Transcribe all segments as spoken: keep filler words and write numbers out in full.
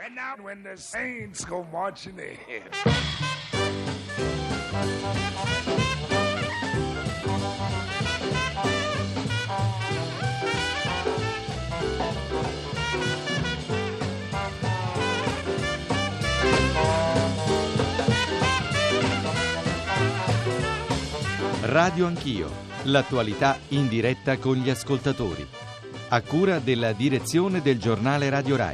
And now when the saints go marching in. Radio Anch'io, l'attualità in diretta con gli ascoltatori. A cura della direzione del giornale Radio Rai.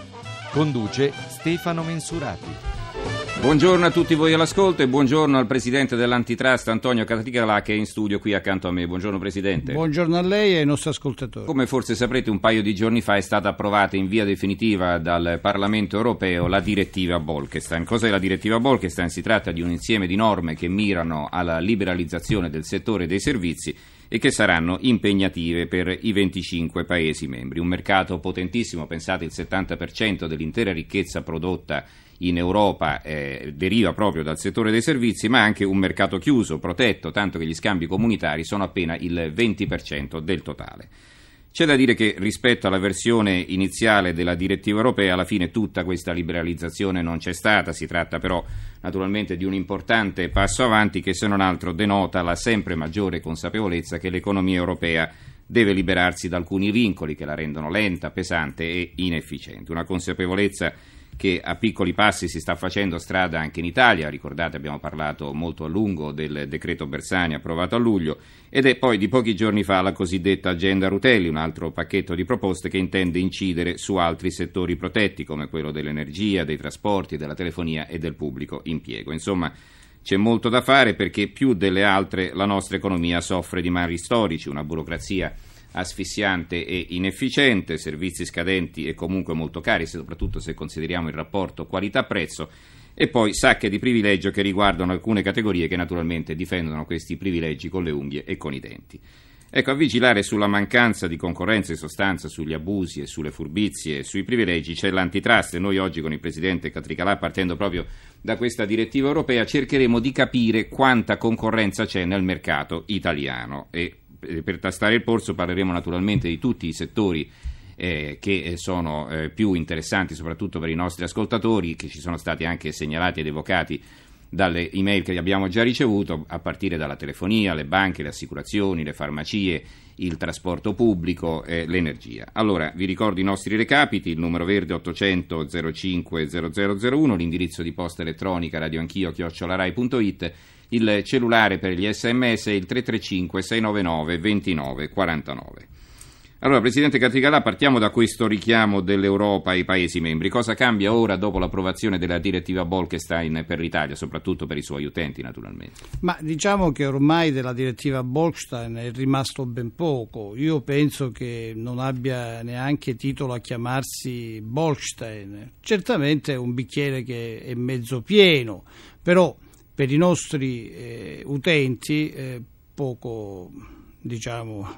Conduce Stefano Mensurati. Buongiorno a tutti voi all'ascolto e buongiorno al presidente dell'Antitrust Antonio Catricalà, che è in studio qui accanto a me. Buongiorno Presidente. Buongiorno a lei e ai nostri ascoltatori. Come forse saprete, un paio di giorni fa è stata approvata in via definitiva dal Parlamento europeo la direttiva Bolkestein. Cos'è la direttiva Bolkestein? Si tratta di un insieme di norme che mirano alla liberalizzazione del settore dei servizi e che saranno impegnative per i venticinque Paesi membri. Un mercato potentissimo, pensate il settanta per cento dell'intera ricchezza prodotta in Europa eh, deriva proprio dal settore dei servizi, ma anche un mercato chiuso, protetto, tanto che gli scambi comunitari sono appena il venti per cento del totale. C'è da dire che rispetto alla versione iniziale della direttiva europea, alla fine tutta questa liberalizzazione non c'è stata. Si tratta però naturalmente di un importante passo avanti che, se non altro, denota la sempre maggiore consapevolezza che l'economia europea deve liberarsi da alcuni vincoli che la rendono lenta, pesante e inefficiente. Una consapevolezza che a piccoli passi si sta facendo strada anche in Italia. Ricordate, abbiamo parlato molto a lungo del decreto Bersani approvato a luglio, ed è poi di pochi giorni fa la cosiddetta agenda Rutelli, un altro pacchetto di proposte che intende incidere su altri settori protetti come quello dell'energia, dei trasporti, della telefonia e del pubblico impiego. Insomma, c'è molto da fare perché più delle altre la nostra economia soffre di mali storici, una burocrazia asfissiante e inefficiente, servizi scadenti e comunque molto cari, soprattutto se consideriamo il rapporto qualità-prezzo, e poi sacche di privilegio che riguardano alcune categorie che naturalmente difendono questi privilegi con le unghie e con i denti. Ecco, a vigilare sulla mancanza di concorrenza, in sostanza sugli abusi e sulle furbizie e sui privilegi, c'è l'Antitrust, e noi oggi con il Presidente Catricalà, partendo proprio da questa direttiva europea, cercheremo di capire quanta concorrenza c'è nel mercato italiano. E per tastare il polso parleremo naturalmente di tutti i settori eh, che sono eh, più interessanti soprattutto per i nostri ascoltatori, che ci sono stati anche segnalati ed evocati dalle email che abbiamo già ricevuto, a partire dalla telefonia, le banche, le assicurazioni, le farmacie, il trasporto pubblico e l'energia. Allora, vi ricordo i nostri recapiti: il numero verde ottocento zero cinque zero zero zero uno, l'indirizzo di posta elettronica radioanchio chiocciola rai punto it, il cellulare per gli sms è il tre tre cinque sei nove nove due nove quattro nove. Allora, Presidente Catricalà, partiamo da questo richiamo dell'Europa ai Paesi membri. Cosa cambia ora dopo l'approvazione della direttiva Bolkestein per l'Italia, soprattutto per i suoi utenti naturalmente? Ma diciamo che ormai della direttiva Bolkestein è rimasto ben poco. Io penso che non abbia neanche titolo a chiamarsi Bolkestein. Certamente è un bicchiere che è mezzo pieno, però per i nostri eh, utenti eh, poco, diciamo,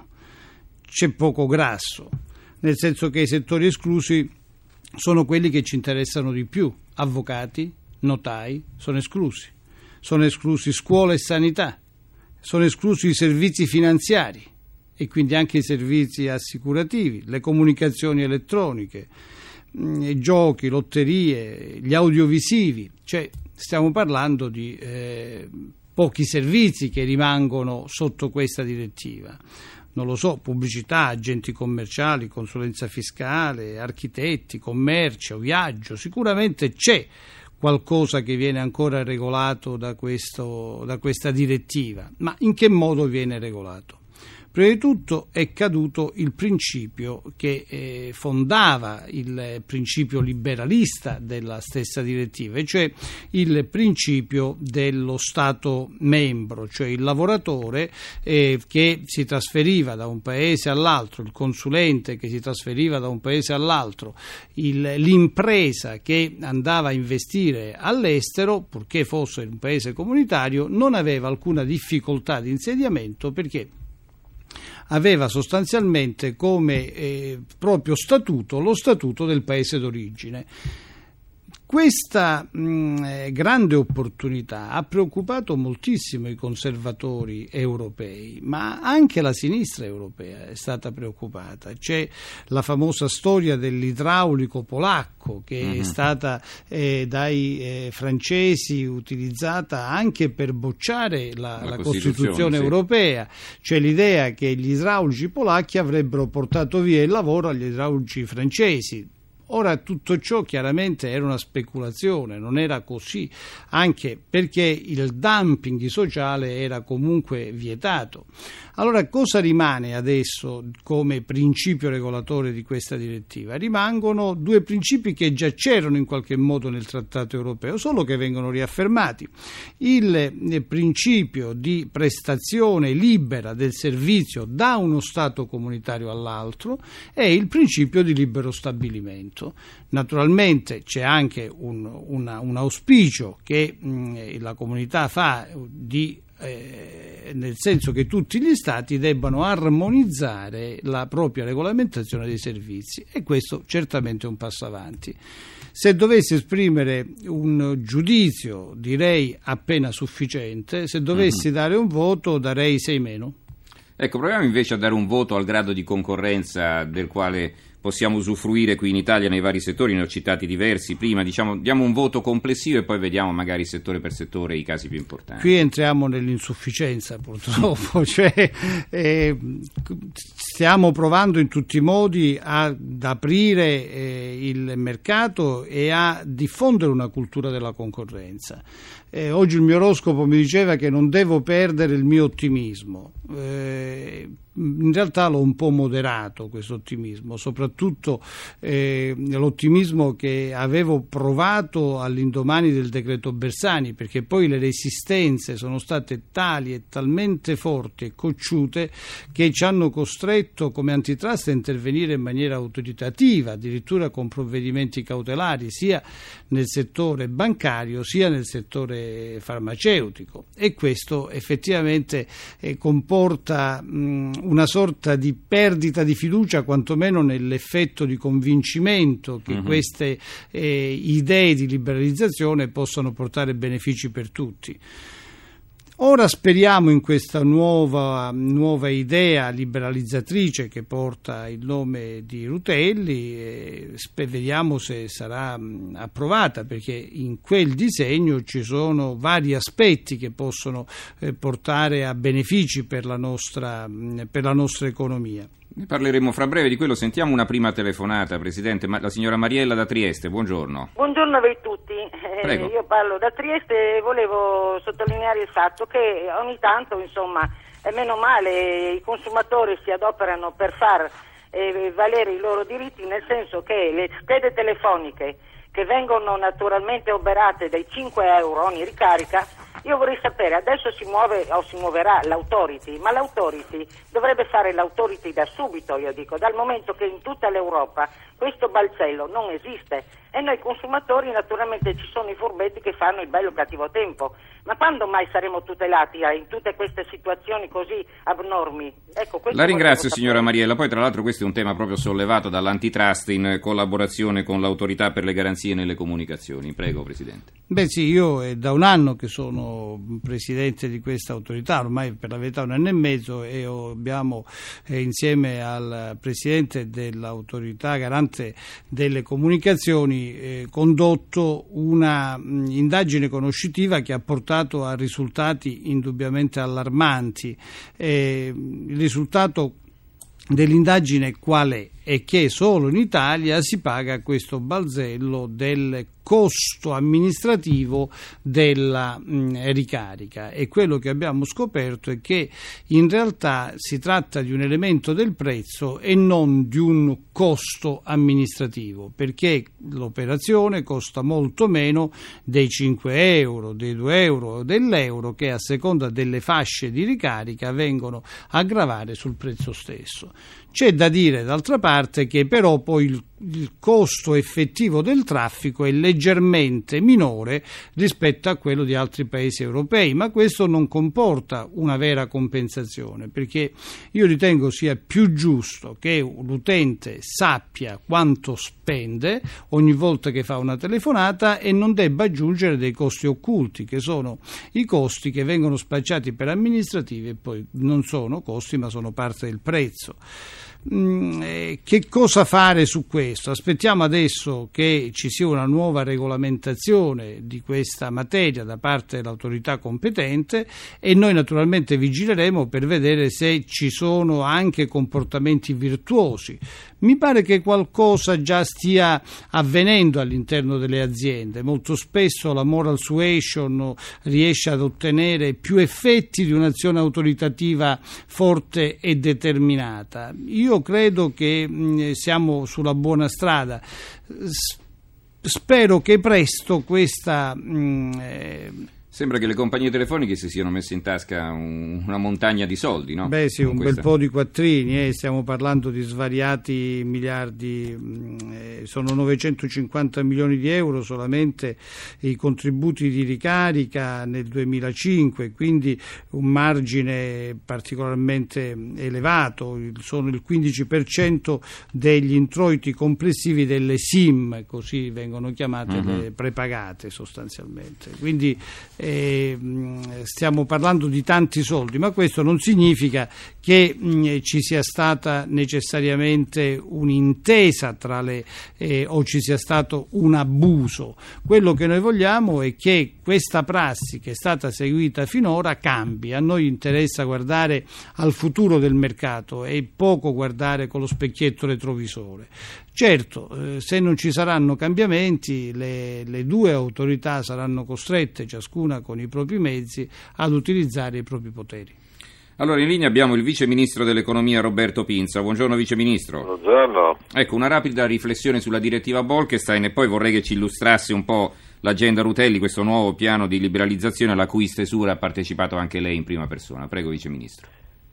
c'è poco grasso, nel senso che i settori esclusi sono quelli che ci interessano di più. Avvocati, notai sono esclusi, sono esclusi scuola e sanità, sono esclusi i servizi finanziari e quindi anche i servizi assicurativi, le comunicazioni elettroniche, i giochi, lotterie, gli audiovisivi, cioè stiamo parlando di eh, pochi servizi che rimangono sotto questa direttiva. Non lo so, pubblicità, agenti commerciali, consulenza fiscale, architetti, commercio, viaggio, sicuramente c'è qualcosa che viene ancora regolato da, questo, da questa direttiva, ma in che modo viene regolato? Prima di tutto è caduto il principio che eh, fondava il principio liberalista della stessa direttiva, e cioè il principio dello Stato membro, cioè il lavoratore eh, che si trasferiva da un paese all'altro, il consulente che si trasferiva da un paese all'altro, il, l'impresa che andava a investire all'estero, purché fosse in un paese comunitario, non aveva alcuna difficoltà di insediamento, perché aveva sostanzialmente come eh, proprio statuto lo statuto del paese d'origine. Questa mh, grande opportunità ha preoccupato moltissimo i conservatori europei, ma anche la sinistra europea è stata preoccupata. C'è la famosa storia dell'idraulico polacco che mm-hmm. è stata eh, dai eh, francesi utilizzata anche per bocciare la, la, la Costituzione, Costituzione sì. europea. C'è l'idea che gli idraulici polacchi avrebbero portato via il lavoro agli idraulici francesi. Ora tutto ciò chiaramente era una speculazione, non era così, anche perché il dumping sociale era comunque vietato. Allora cosa rimane adesso come principio regolatore di questa direttiva? Rimangono due principi che già c'erano in qualche modo nel Trattato europeo, solo che vengono riaffermati. Il principio di prestazione libera del servizio da uno Stato comunitario all'altro e il principio di libero stabilimento. Naturalmente c'è anche un, una, un auspicio che mh, la comunità fa di Eh, nel senso che tutti gli Stati debbano armonizzare la propria regolamentazione dei servizi, e questo certamente è un passo avanti. Se dovessi esprimere un giudizio direi appena sufficiente, se dovessi uh-huh. dare un voto darei sei meno. Ecco, proviamo invece a dare un voto al grado di concorrenza del quale possiamo usufruire qui in Italia nei vari settori, ne ho citati diversi prima, diciamo, diamo un voto complessivo e poi vediamo magari settore per settore i casi più importanti. Qui entriamo nell'insufficienza purtroppo, cioè eh, stiamo provando in tutti i modi ad aprire eh, il mercato e a diffondere una cultura della concorrenza. Eh, oggi il mio oroscopo mi diceva che non devo perdere il mio ottimismo. Eh, in realtà l'ho un po' moderato questo ottimismo, soprattutto eh, l'ottimismo che avevo provato all'indomani del decreto Bersani, perché poi le resistenze sono state tali e talmente forti e cocciute che ci hanno costretto come antitrust a intervenire in maniera autoritativa, addirittura con provvedimenti cautelari sia nel settore bancario sia nel settore farmaceutico, e questo effettivamente eh, comporta mh, una sorta di perdita di fiducia, quantomeno nell'effetto di convincimento che uh-huh. queste eh, idee di liberalizzazione possano portare benefici per tutti. Ora speriamo in questa nuova, nuova idea liberalizzatrice che porta il nome di Rutelli e vediamo se sarà mh, approvata, perché in quel disegno ci sono vari aspetti che possono eh, portare a benefici per la nostra, mh, per la nostra economia. Ne parleremo fra breve di quello. Sentiamo una prima telefonata, Presidente, la signora Mariella da Trieste, buongiorno. Buongiorno a voi tutti, eh, io parlo da Trieste e volevo sottolineare il fatto che ogni tanto, insomma, è meno male i consumatori si adoperano per far eh, valere i loro diritti, nel senso che le schede telefoniche che vengono naturalmente oberate dai cinque euro ogni ricarica, io vorrei sapere, adesso si muove o si muoverà l'autority, ma l'autority dovrebbe fare l'autority da subito, io dico, dal momento che in tutta l'Europa questo balzello non esiste e noi consumatori naturalmente ci sono i furbetti che fanno il bello cattivo tempo, ma quando mai saremo tutelati in tutte queste situazioni così abnormi? Ecco, la ringrazio signora Mariella, poi tra l'altro questo è un tema proprio sollevato dall'antitrust in collaborazione con l'autorità per le garanzie nelle comunicazioni. Prego Presidente. Beh sì, io è da un anno che sono presidente di questa autorità, ormai per la verità un anno e mezzo, e abbiamo eh, insieme al presidente dell'autorità garante delle comunicazioni eh, condotto una mh, indagine conoscitiva che ha portato a risultati indubbiamente allarmanti. Eh, il risultato dell'indagine qual è? È che solo in Italia si paga questo balzello del costo amministrativo della mh, ricarica, e quello che abbiamo scoperto è che in realtà si tratta di un elemento del prezzo e non di un costo amministrativo, perché l'operazione costa molto meno dei cinque euro, dei due euro o dell'euro che a seconda delle fasce di ricarica vengono a gravare sul prezzo stesso. C'è da dire d'altra parte che però poi il il costo effettivo del traffico è leggermente minore rispetto a quello di altri paesi europei, ma questo non comporta una vera compensazione, perché io ritengo sia più giusto che l'utente sappia quanto spende ogni volta che fa una telefonata e non debba aggiungere dei costi occulti, che sono i costi che vengono spacciati per amministrativi e poi non sono costi ma sono parte del prezzo. Che cosa fare su questo? Aspettiamo adesso che ci sia una nuova regolamentazione di questa materia da parte dell'autorità competente e noi naturalmente vigileremo per vedere se ci sono anche comportamenti virtuosi. Mi pare che qualcosa già stia avvenendo all'interno delle aziende. Molto spesso la moral suasion riesce ad ottenere più effetti di un'azione autoritativa forte e determinata. Io credo che mh, siamo sulla buona strada. S- spero che presto questa... Mh, eh, Sembra che le compagnie telefoniche si siano messe in tasca un, una montagna di soldi, no? Beh sì, Con un questa... bel po' di quattrini, eh. Stiamo parlando di svariati miliardi, eh, sono novecentocinquanta milioni di euro solamente i contributi di ricarica nel duemilacinque, quindi un margine particolarmente elevato, sono il quindici per cento degli introiti complessivi delle SIM, così vengono chiamate uh-huh. le prepagate sostanzialmente. Quindi Eh, stiamo parlando di tanti soldi, ma questo non significa che mh, ci sia stata necessariamente un'intesa tra le eh, o ci sia stato un abuso. Quello che noi vogliamo è che questa prassi che è stata seguita finora cambi. A noi interessa guardare al futuro del mercato e poco guardare con lo specchietto retrovisore. Certo, eh, se non ci saranno cambiamenti, le, le due autorità saranno costrette, ciascuna con i propri mezzi, ad utilizzare i propri poteri. Allora, in linea abbiamo il Vice Ministro dell'Economia Roberto Pinza. Buongiorno Vice Ministro. Buongiorno. Ecco, una rapida riflessione sulla direttiva Bolkestein e poi vorrei che ci illustrasse un po' l'agenda Rutelli, questo nuovo piano di liberalizzazione alla cui stesura ha partecipato anche lei in prima persona. Prego Vice Ministro.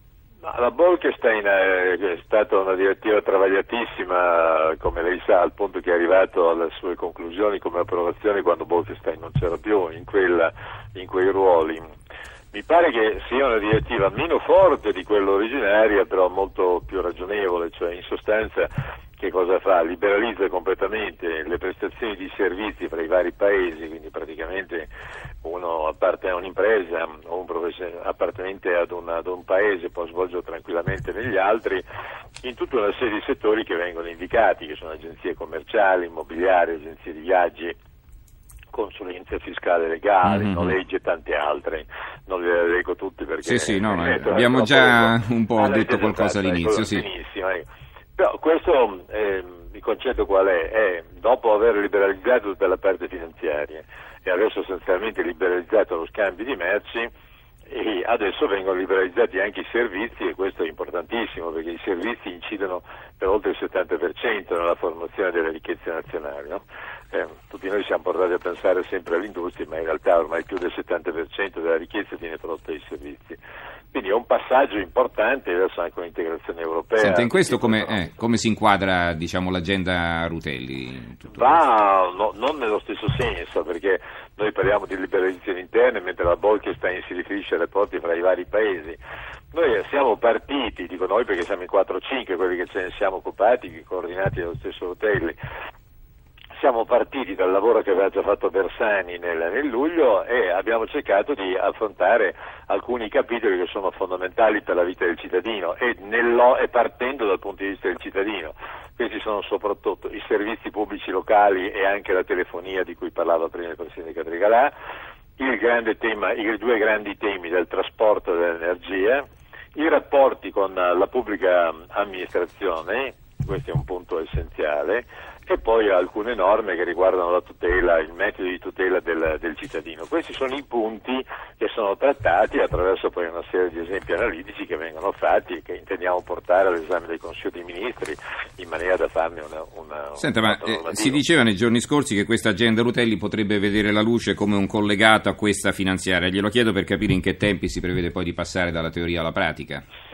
La Bolkestein è stata una direttiva travagliatissima, come lei sa, al punto che è arrivato alle sue conclusioni come approvazione quando Bolkestein non c'era più in, quella, in quei ruoli. Mi pare che sia una direttiva meno forte di quella originaria, però molto più ragionevole, cioè in sostanza che cosa fa? Liberalizza completamente le prestazioni di servizi fra i vari paesi, quindi praticamente uno appartiene a un'impresa o un professionista appartenente ad, una, ad un paese può svolgere tranquillamente negli altri in tutta una serie di settori che vengono indicati, che sono agenzie commerciali, immobiliari, agenzie di viaggi, consulenza fiscale legale, mm-hmm. noleggi e tante altre. Non le leggo tutti perché... Sì, sì, no, no, abbiamo già un po' detto qualcosa all'inizio, sì. Benissimo, ecco. Però questo, eh, il concetto qual è? È dopo aver liberalizzato tutta la parte finanziaria e aver sostanzialmente liberalizzato lo scambio di merci, e adesso vengono liberalizzati anche i servizi, e questo è importantissimo perché i servizi incidono per oltre il settanta per cento nella formazione delle ricchezze nazionali, no? Eh, tutti noi siamo portati a pensare sempre all'industria, ma in realtà ormai più del settanta per cento della ricchezza viene prodotta dai servizi. Quindi è un passaggio importante verso anche un'integrazione europea. Senta, in questo come, eh, come si inquadra, diciamo, l'agenda Rutelli? Va no, non nello stesso senso, perché noi parliamo di liberalizzazione interne, mentre la Bolkestein si riferisce ai rapporti fra i vari paesi. Noi siamo partiti, dico noi perché siamo in quattro o cinque quelli che ce ne siamo occupati, coordinati dallo stesso Rutelli. Siamo partiti dal lavoro che aveva già fatto Bersani nel, nel luglio e abbiamo cercato di affrontare alcuni capitoli che sono fondamentali per la vita del cittadino e, nello, e partendo dal punto di vista del cittadino. Questi sono soprattutto i servizi pubblici locali e anche la telefonia di cui parlava prima il Presidente Catrigalà, il grande tema, i due grandi temi del trasporto e dell'energia, i rapporti con la pubblica amministrazione, questo è un punto essenziale, e poi alcune norme che riguardano la tutela, il metodo di tutela del, del cittadino. Questi sono i punti che sono trattati attraverso poi una serie di esempi analitici che vengono fatti e che intendiamo portare all'esame del Consiglio dei Ministri in maniera da farne una... una Senta, ma eh, si diceva nei giorni scorsi che questa agenda Rutelli potrebbe vedere la luce come un collegato a questa finanziaria. Glielo chiedo per capire in che tempi si prevede poi di passare dalla teoria alla pratica. Sì, questo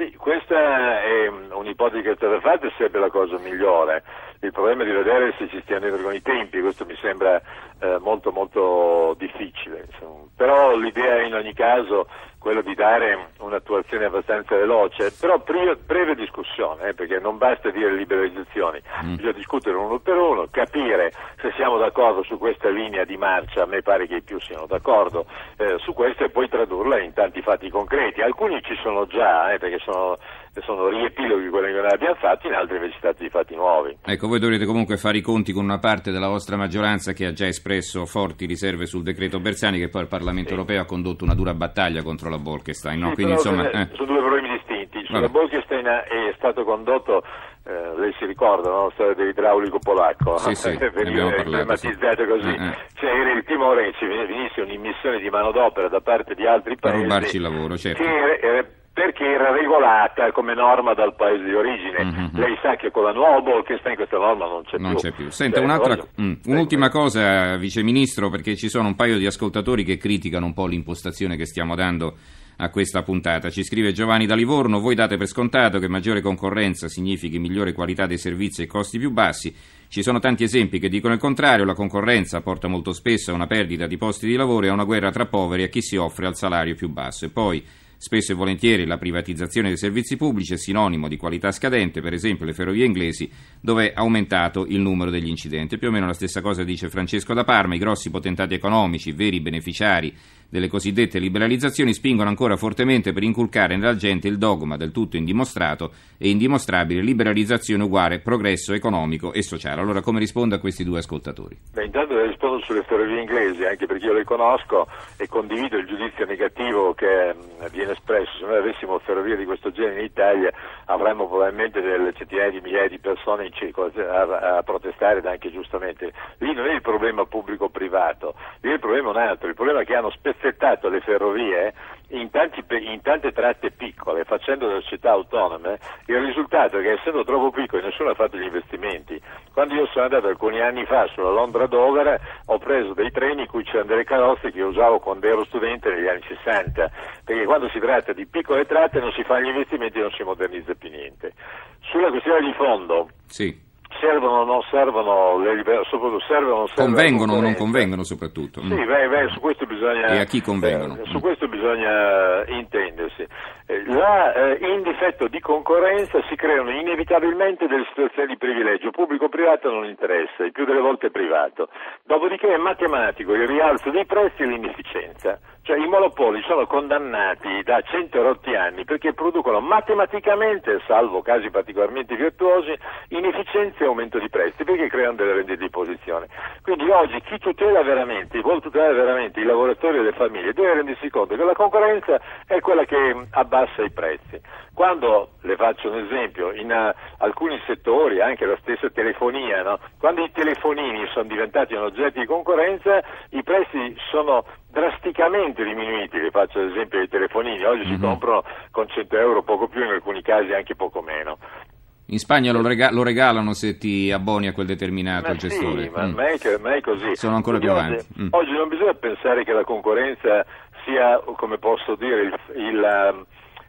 questa è un'ipotesi che è stata fatta e sarebbe la cosa migliore. Il problema è di vedere se ci stiano dietro con i tempi, questo mi sembra eh, molto molto difficile. Insomma. Però l'idea è in ogni caso quello di dare un'attuazione abbastanza veloce, però pre- breve discussione, eh, perché non basta dire liberalizzazioni, mm. bisogna discutere uno per uno, capire se siamo d'accordo su questa linea di marcia, a me pare che i più siano d'accordo eh, su questo, e poi tradurla in tanti fatti concreti. Alcuni ci sono già, eh, perché sono, sono riepiloghi quelli che noi abbiamo fatto, in altri invece si tratta di fatti nuovi. Ecco, voi dovrete comunque fare i conti con una parte della vostra maggioranza che ha già espresso forti riserve sul decreto Bersani, che poi il Parlamento sì. europeo ha condotto una dura battaglia contro la Bolkestein, no? Sì, Quindi, insomma, eh. sono due problemi distinti. Sulla Bolkestein è stato condotto, eh, lei si ricorda, no? La storia dell'idraulico polacco, sì, sì, veniva emblematizzato sì. così, eh, eh. cioè era il timore che ci venisse un'immissione di manodopera da parte di altri per paesi rubarci il lavoro, certo. che era, era, perché era regolata come norma dal paese di origine. Mm-hmm. Lei sa che con la nuova Bolkestein questa norma non c'è non più. C'è più. Senta, cioè, un'altra, voglio... mm, un'ultima cosa, Vice Ministro, perché ci sono un paio di ascoltatori che criticano un po' l'impostazione che stiamo dando a questa puntata. Ci scrive Giovanni da Livorno: voi date per scontato che maggiore concorrenza significhi migliore qualità dei servizi e costi più bassi. Ci sono tanti esempi che dicono il contrario. La concorrenza porta molto spesso a una perdita di posti di lavoro e a una guerra tra poveri e a chi si offre al salario più basso. E poi, spesso e volentieri, la privatizzazione dei servizi pubblici è sinonimo di qualità scadente, per esempio le ferrovie inglesi, dove è aumentato il numero degli incidenti. Più o meno la stessa cosa dice Francesco da Parma: i grossi potentati economici, veri beneficiari delle cosiddette liberalizzazioni, spingono ancora fortemente per inculcare nella gente il dogma del tutto indimostrato e indimostrabile: liberalizzazione uguale progresso economico e sociale. Allora, come risponde a questi due ascoltatori? Beh, intanto rispondo sulle ferrovie inglesi, anche perché io le conosco e condivido il giudizio negativo che mh, viene espresso. Se noi avessimo ferrovie di questo genere in Italia avremmo probabilmente delle centinaia di migliaia di persone in circolazione a, a protestare, ed anche giustamente. Lì non è il problema pubblico-privato, lì è il problema un altro, il problema è che hanno spezzettato le ferrovie in, tanti, in tante tratte piccole, facendo delle città autonome. Il risultato è che, essendo troppo piccoli, nessuno ha fatto gli investimenti. Quando io sono andato alcuni anni fa sulla Londra-Dover, ho preso dei treni in cui c'erano delle carrozze che io usavo quando ero studente negli anni sessanta, perché quando si tratta di piccole tratte non si fanno gli investimenti e non si modernizza più niente. Sulla questione di fondo, sì. servono o non servono le liber- soprattutto servono o non servono convengono o non convengono soprattutto. Sì, beh, beh, su questo bisogna e a chi convengono? Eh, su questo bisogna intendersi. Eh, là, eh, in difetto di concorrenza si creano inevitabilmente delle situazioni di privilegio. Pubblico-privato non interessa, il più delle volte è privato. Dopodiché è matematico il rialzo dei prezzi e l'inefficienza. Cioè i monopoli sono condannati da cento rotti anni perché producono matematicamente, salvo casi particolarmente virtuosi, inefficienza e aumento di prezzi, perché creano delle rendite di posizione. Quindi oggi chi tutela veramente, vuole tutelare veramente i lavoratori e le famiglie, deve rendersi conto che la concorrenza è quella che abbassa i prezzi. Quando, le faccio un esempio, in uh, alcuni settori, anche la stessa telefonia, no? Quando i telefonini sono diventati un oggetto di concorrenza, i prezzi sono drasticamente diminuiti. Le faccio l'esempio dei telefonini: oggi mm-hmm. si comprano con cento euro, poco più, in alcuni casi anche poco meno. In Spagna lo, rega- lo regalano se ti abboni a quel determinato ma gestore. Sì, ma, mm. ma, è, ma è così. Sono ancora Quindi più avanti. Oggi, mm. oggi non bisogna pensare che la concorrenza sia, come posso dire, il, il,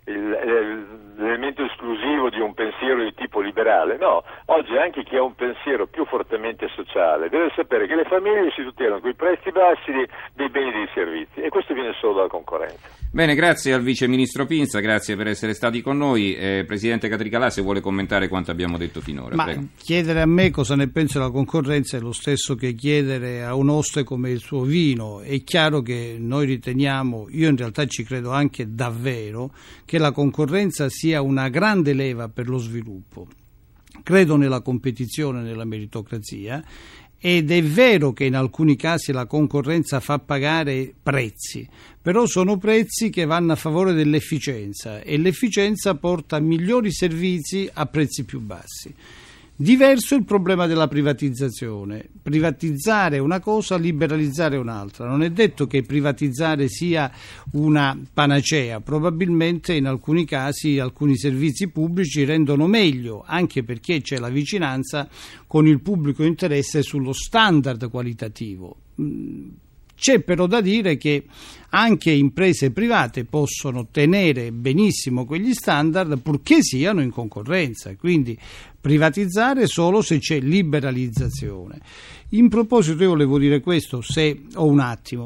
il, l'elemento esclusivo di un pensiero di tipo liberale. No, oggi anche chi ha un pensiero più fortemente sociale deve sapere che le famiglie si tutelano con i prezzi bassi dei, dei beni e dei servizi, e questo viene solo dalla concorrenza. Bene, grazie al Vice Ministro Pinza, grazie per essere stati con noi. Eh, Presidente Catricalà, se vuole commentare quanto abbiamo detto finora. Ma prego. Chiedere a me cosa ne penso della concorrenza è lo stesso che chiedere a un oste come il suo vino. È chiaro che noi riteniamo, io in realtà ci credo anche davvero, che la concorrenza sia una grande leva per lo sviluppo. Credo nella competizione, nella meritocrazia, ed è vero che in alcuni casi la concorrenza fa pagare prezzi, però sono prezzi che vanno a favore dell'efficienza, e l'efficienza porta a migliori servizi a prezzi più bassi. Diverso è il problema della privatizzazione. Privatizzare una cosa, liberalizzare un'altra. Non è detto che privatizzare sia una panacea, probabilmente in alcuni casi alcuni servizi pubblici rendono meglio, anche perché c'è la vicinanza con il pubblico interesse sullo standard qualitativo. C'è però da dire che anche imprese private possono tenere benissimo quegli standard purché siano in concorrenza, quindi privatizzare solo se c'è liberalizzazione. In proposito io volevo dire questo, se ho un attimo.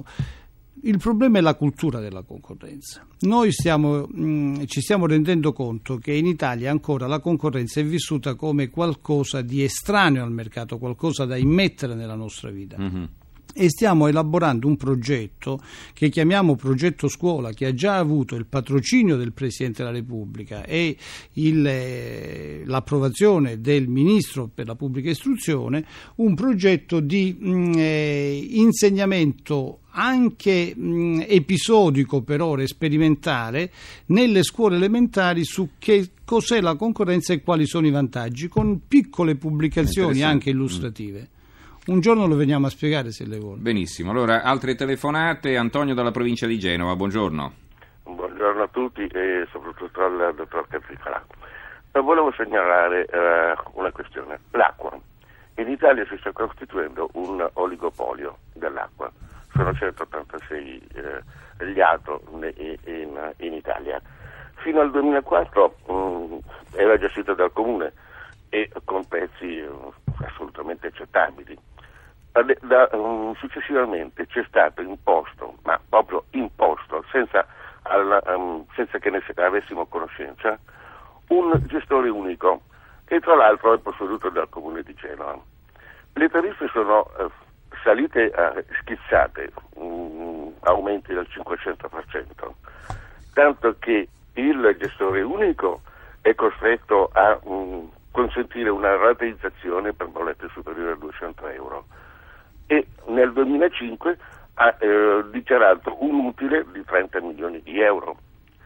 Il problema è la cultura della concorrenza. Noi stiamo, mh, ci stiamo rendendo conto che in Italia ancora la concorrenza è vissuta come qualcosa di estraneo al mercato, qualcosa da immettere nella nostra vita. Mm-hmm. E stiamo elaborando un progetto che chiamiamo progetto scuola, che ha già avuto il patrocinio del Presidente della Repubblica e il, eh, l'approvazione del Ministro per la Pubblica Istruzione, un progetto di mh, eh, insegnamento anche mh, episodico, per ora sperimentale, nelle scuole elementari su che cos'è la concorrenza e quali sono i vantaggi, con piccole pubblicazioni anche illustrative. Un giorno lo veniamo a spiegare, se le vuole. Benissimo, allora altre telefonate. Antonio dalla provincia di Genova, buongiorno. Buongiorno a tutti e soprattutto al dottor Capricola. Volevo segnalare eh, una questione. L'acqua. In Italia si sta costituendo un oligopolio dell'acqua. Sono centottantasei eh, gli A T O in, in, in Italia. Fino al duemilaquattro mh, era gestito dal Comune e con prezzi uh, assolutamente accettabili. Da, da, um, successivamente c'è stato imposto, ma proprio imposto, senza, al, um, senza che ne avessimo conoscenza, un gestore unico, che tra l'altro è posseduto dal Comune di Genova. Le tariffe sono uh, salite uh, schizzate, um, aumenti del cinquecento per cento, tanto che il gestore unico è costretto a um, consentire una rateizzazione per bollette superiori a duecento euro e nel duemilacinque ha eh, dichiarato un utile di trenta milioni di euro.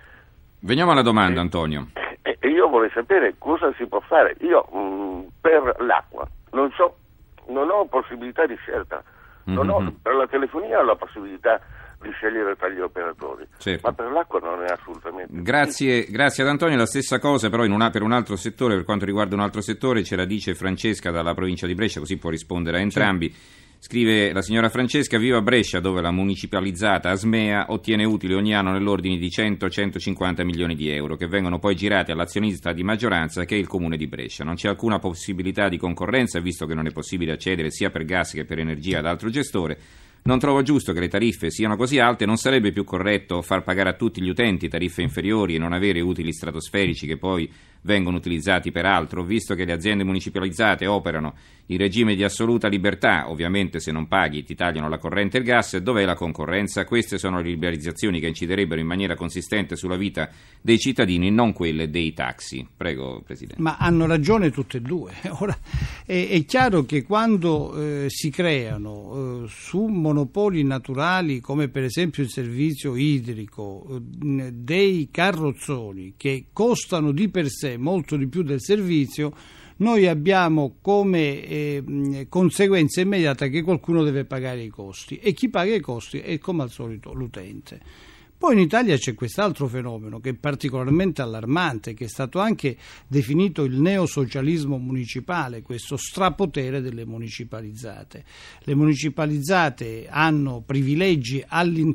Veniamo alla domanda, Antonio. E, e io vorrei sapere cosa si può fare. Io mh, per l'acqua non so, non ho possibilità di scelta, non mm-hmm. ho, per la telefonia ho la possibilità di scegliere tra gli operatori, certo. Ma per l'acqua non è assolutamente. Grazie, grazie ad Antonio. La stessa cosa però in una, per un altro settore, per quanto riguarda un altro settore, ce la dice Francesca dalla provincia di Brescia, così può rispondere a entrambi. Sì. Scrive la signora Francesca: viva Brescia, dove la municipalizzata Asmea ottiene utili ogni anno nell'ordine di cento centocinquanta milioni di euro, che vengono poi girati all'azionista di maggioranza, che è il comune di Brescia. Non c'è alcuna possibilità di concorrenza, visto che non è possibile accedere sia per gas che per energia ad altro gestore. Non trovo giusto che le tariffe siano così alte. Non sarebbe più corretto far pagare a tutti gli utenti tariffe inferiori e non avere utili stratosferici che poi vengono utilizzati per altro, visto che le aziende municipalizzate operano in regime di assoluta libertà? Ovviamente se non paghi ti tagliano la corrente e il gas. Dov'è la concorrenza? Queste sono le liberalizzazioni che inciderebbero in maniera consistente sulla vita dei cittadini, non quelle dei taxi. Prego, Presidente. Ma hanno ragione tutte e due. Ora è, è chiaro che quando eh, si creano eh, su monopoli naturali, come per esempio il servizio idrico, eh, dei carrozzoni che costano di per sé molto di più del servizio, noi abbiamo come eh, conseguenza immediata che qualcuno deve pagare i costi, e chi paga i costi è, come al solito, l'utente. Poi in Italia c'è quest'altro fenomeno che è particolarmente allarmante, che è stato anche definito il neosocialismo municipale, questo strapotere delle municipalizzate. Le municipalizzate hanno privilegi all'interno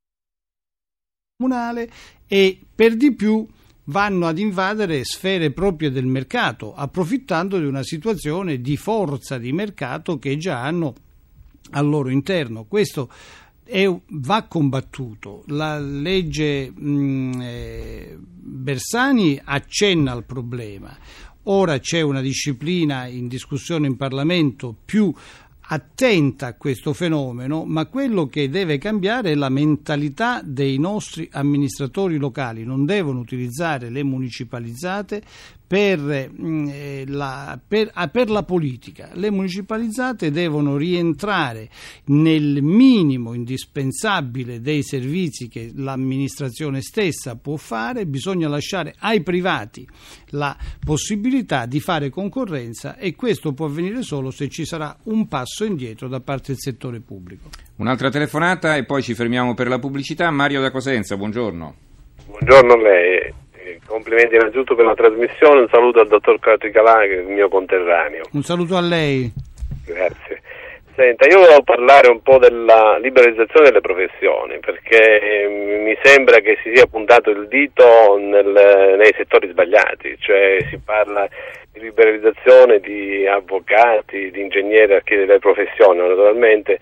comunale e per di più vanno ad invadere sfere proprie del mercato, approfittando di una situazione di forza di mercato che già hanno al loro interno. Questo è, va combattuto. La legge mh, eh, Bersani accenna al problema. Ora c'è una disciplina in discussione in Parlamento più attenta a questo fenomeno, ma quello che deve cambiare è la mentalità dei nostri amministratori locali. Non devono utilizzare le municipalizzate per, eh, la, per, ah, per la politica. Le municipalizzate devono rientrare nel minimo indispensabile dei servizi che l'amministrazione stessa può fare. Bisogna lasciare ai privati la possibilità di fare concorrenza, e questo può avvenire solo se ci sarà un passo indietro da parte del settore pubblico. Un'altra telefonata e poi ci fermiamo per la pubblicità. Mario da Cosenza, buongiorno. Buongiorno a lei. Complimenti innanzitutto per la trasmissione, un saluto al dottor Catricalà, che è il mio conterraneo. Un saluto a lei. Grazie. Senta, io volevo parlare un po' della liberalizzazione delle professioni, perché mi sembra che si sia puntato il dito nel, nei settori sbagliati, cioè si parla di liberalizzazione di avvocati, di ingegneri, architetti delle professioni naturalmente,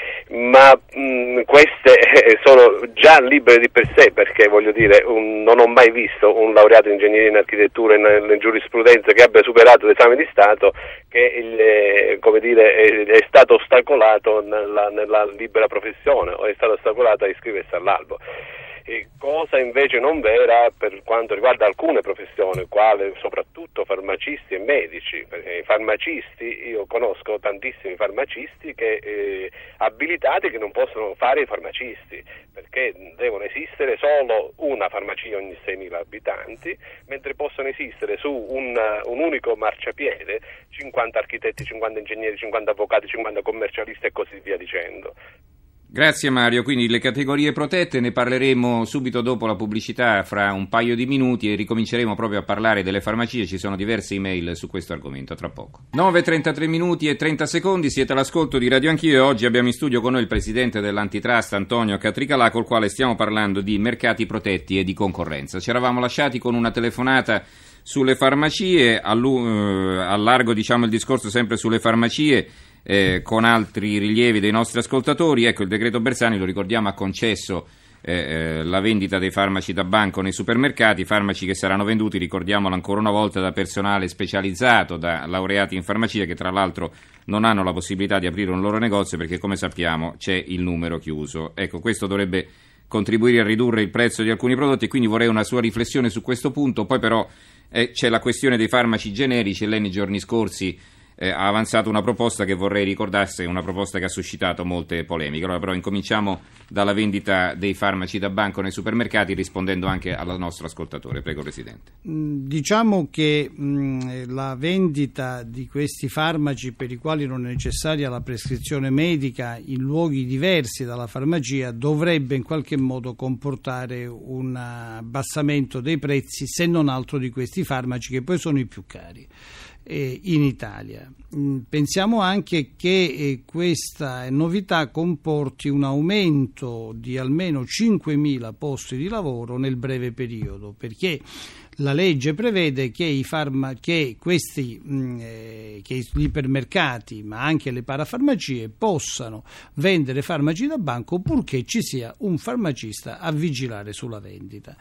ma mh, queste sono già libere di per sé, perché voglio dire, un, non ho mai visto un laureato in ingegneria in architettura in, in giurisprudenza che abbia superato l'esame di Stato che il, come dire, è, è stato ostacolato nella, nella libera professione o è stato ostacolato a iscriversi all'albo. E cosa invece non vera per quanto riguarda alcune professioni, quale soprattutto farmacisti e medici, perché i farmacisti, io conosco tantissimi farmacisti che eh, abilitati che non possono fare i farmacisti, perché devono esistere solo una farmacia ogni seimila abitanti, mentre possono esistere su un, un unico marciapiede cinquanta architetti, cinquanta ingegneri, cinquanta avvocati, cinquanta commercialisti e così via dicendo. Grazie Mario, quindi le categorie protette ne parleremo subito dopo la pubblicità, fra un paio di minuti, e ricominceremo proprio a parlare delle farmacie. Ci sono diverse email su questo argomento, tra poco. nove e trentatré minuti e trenta secondi, siete all'ascolto di Radio Anch'io e oggi abbiamo in studio con noi il presidente dell'Antitrust Antonio Catricalà, col quale stiamo parlando di mercati protetti e di concorrenza. Ci eravamo lasciati con una telefonata sulle farmacie, allargo diciamo il discorso sempre sulle farmacie, Eh, con altri rilievi dei nostri ascoltatori. Ecco, il decreto Bersani, lo ricordiamo, ha concesso eh, eh, la vendita dei farmaci da banco nei supermercati, farmaci che saranno venduti, ricordiamolo ancora una volta, da personale specializzato, da laureati in farmacia, che tra l'altro non hanno la possibilità di aprire un loro negozio perché, come sappiamo, c'è il numero chiuso. Ecco, questo dovrebbe contribuire a ridurre il prezzo di alcuni prodotti, quindi vorrei una sua riflessione su questo punto. Poi però eh, c'è la questione dei farmaci generici, e lei nei giorni scorsi Eh, ha avanzato una proposta che vorrei ricordasse, una proposta che ha suscitato molte polemiche. Allora però incominciamo dalla vendita dei farmaci da banco nei supermercati, rispondendo anche al nostro ascoltatore. Prego Presidente. Diciamo che mh, la vendita di questi farmaci per i quali non è necessaria la prescrizione medica in luoghi diversi dalla farmacia dovrebbe in qualche modo comportare un abbassamento dei prezzi, se non altro di questi farmaci che poi sono i più cari in Italia. Pensiamo anche che questa novità comporti un aumento di almeno cinquemila posti di lavoro nel breve periodo, perché la legge prevede che i farma- che questi eh, che gli ipermercati, ma anche le parafarmacie, possano vendere farmaci da banco purché ci sia un farmacista a vigilare sulla vendita.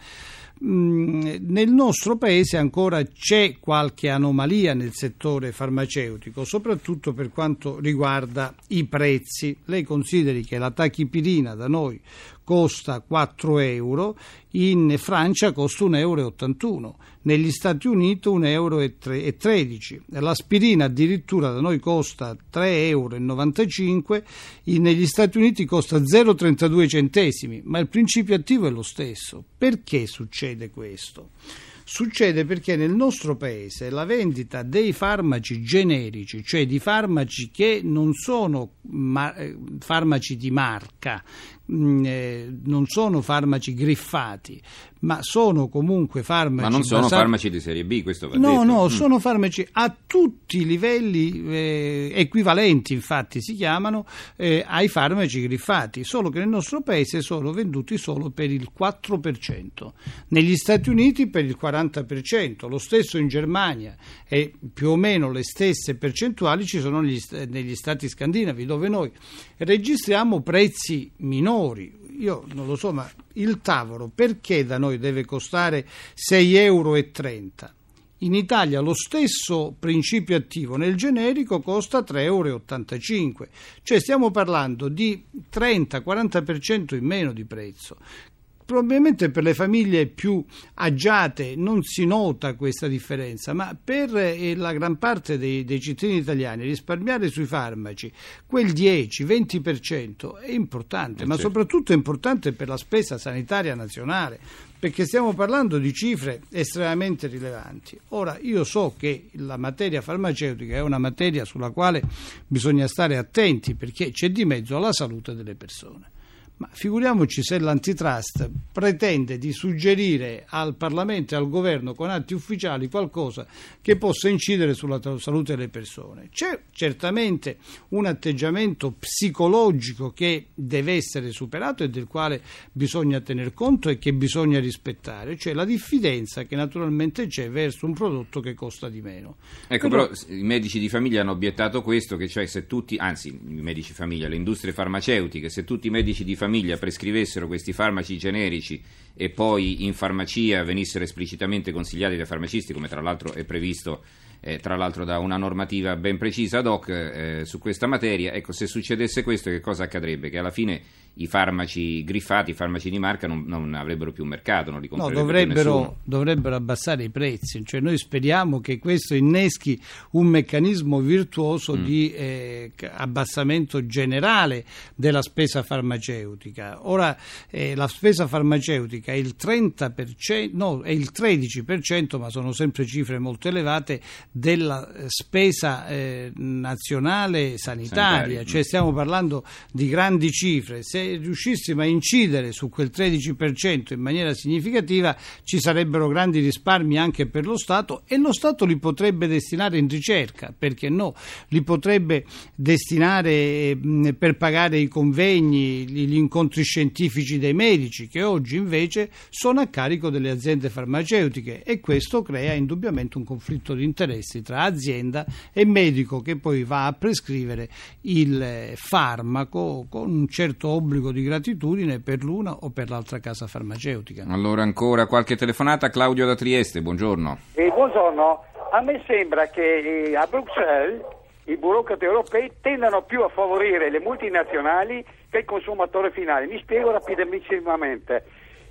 Nel nostro paese ancora c'è qualche anomalia nel settore farmaceutico, soprattutto per quanto riguarda i prezzi. Lei consideri che la tachipirina da noi costa quattro euro, in Francia costa un euro e ottantuno, negli Stati Uniti un euro e tredici, l'aspirina addirittura da noi costa tre euro e novantacinque, negli Stati Uniti costa zero virgola trentadue centesimi, ma il principio attivo è lo stesso. Perché succede questo? Succede perché nel nostro paese la vendita dei farmaci generici, cioè di farmaci che non sono ma- farmaci di marca, mh, eh, non sono farmaci griffati, ma sono comunque farmaci... Ma non sono basati... farmaci di serie B, questo va no, detto. No, no, mm. sono farmaci a tutti i livelli eh, equivalenti, infatti si chiamano, eh, ai farmaci griffati, solo che nel nostro paese sono venduti solo per il quattro per cento, negli Stati Uniti per il quaranta per cento, lo stesso in Germania, e più o meno le stesse percentuali ci sono negli, negli stati scandinavi, dove noi registriamo prezzi minori. Io non lo so, ma il tavolo perché da noi deve costare sei euro e trenta? In Italia lo stesso principio attivo nel generico costa tre euro e ottantacinque, cioè stiamo parlando di trenta quaranta per cento in meno di prezzo. Probabilmente per le famiglie più agiate non si nota questa differenza, ma per eh, la gran parte dei, dei cittadini italiani risparmiare sui farmaci quel dieci venti per cento è importante, eh ma certo. Soprattutto è importante per la spesa sanitaria nazionale, perché stiamo parlando di cifre estremamente rilevanti. Ora, io so che la materia farmaceutica è una materia sulla quale bisogna stare attenti, perché c'è di mezzo la salute delle persone. ma figuriamoci se l'antitrust pretende di suggerire al Parlamento e al governo con atti ufficiali qualcosa che possa incidere sulla salute delle persone. C'è certamente un atteggiamento psicologico che deve essere superato e del quale bisogna tener conto e che bisogna rispettare, cioè la diffidenza che naturalmente c'è verso un prodotto che costa di meno. Ecco, però, però i medici di famiglia hanno obiettato questo, che cioè se tutti, anzi i medici di famiglia, le industrie farmaceutiche, se tutti i medici di famiglia prescrivessero questi farmaci generici e poi in farmacia venissero esplicitamente consigliati dai farmacisti, come tra l'altro è previsto Eh, tra l'altro da una normativa ben precisa ad hoc eh, su questa materia, ecco, se succedesse questo che cosa accadrebbe? Che alla fine i farmaci griffati, i farmaci di marca non, non avrebbero più mercato, non li comprerebbe no, dovrebbero, più nessuno. dovrebbero abbassare i prezzi, cioè noi speriamo che questo inneschi un meccanismo virtuoso mm. di eh, abbassamento generale della spesa farmaceutica. Ora eh, la spesa farmaceutica è il trenta per cento, no, è il tredici per cento, ma sono sempre cifre molto elevate della spesa eh, nazionale sanitaria, Sanitario. Cioè stiamo parlando di grandi cifre. Se riuscissimo a incidere su quel tredici per cento in maniera significativa ci sarebbero grandi risparmi anche per lo Stato, e lo Stato li potrebbe destinare in ricerca, perché no, li potrebbe destinare mh, per pagare i convegni, gli incontri scientifici dei medici, che oggi invece sono a carico delle aziende farmaceutiche, e questo crea indubbiamente un conflitto di interessi tra azienda e medico, che poi va a prescrivere il farmaco con un certo obbligo di gratitudine per l'una o per l'altra casa farmaceutica. Allora ancora qualche telefonata. Claudio da Trieste, buongiorno. Eh, buongiorno, a me sembra che eh, a Bruxelles i burocrati europei tendano più a favorire le multinazionali che il consumatore finale. Mi spiego rapidissimamente.